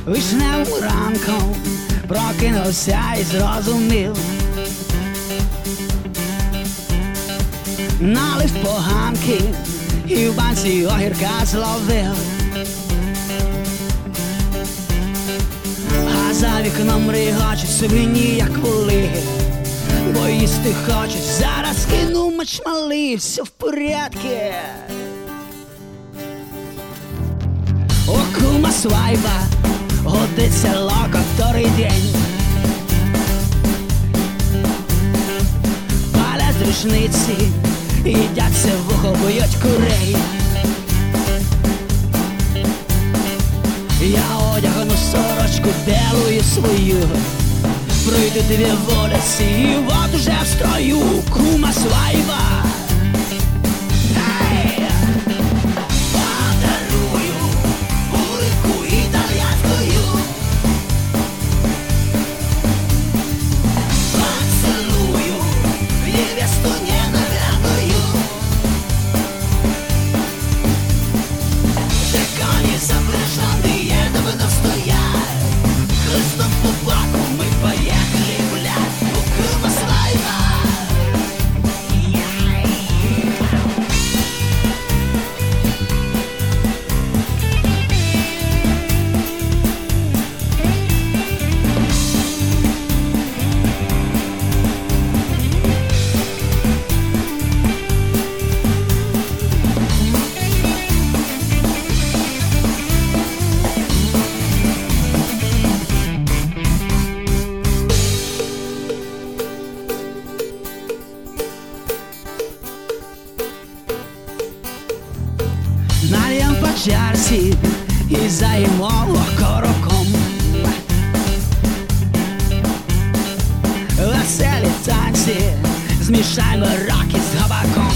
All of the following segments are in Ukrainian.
Вишневим ранком прокинувся і зрозумів, налив поганки і в банці огірка зловив. А за вікном ригочуть свині, як воли, бо їсти хочуть. Зараз кину мачмали, все в порядке. У кума свайба годиться локо вторий день. Палять рушниці, їдяться вухо, б'ють курей. Я одягну сорочку белую свою, пройду 2 вулиці і вот уже в строю. Кума свайба. Нальєм по чарці і заїмо окороком. Веселі танці, змішаймо рок із габаком.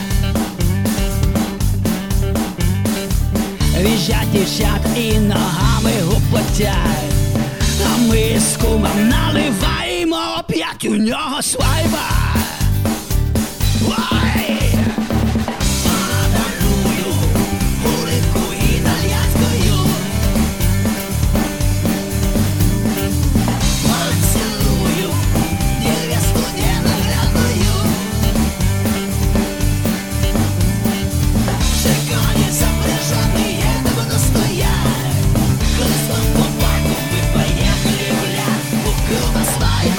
В'їжджать дівчат і ногами гупотять, а ми з кумом наливаємо оп'ять, у нього свайба. Своя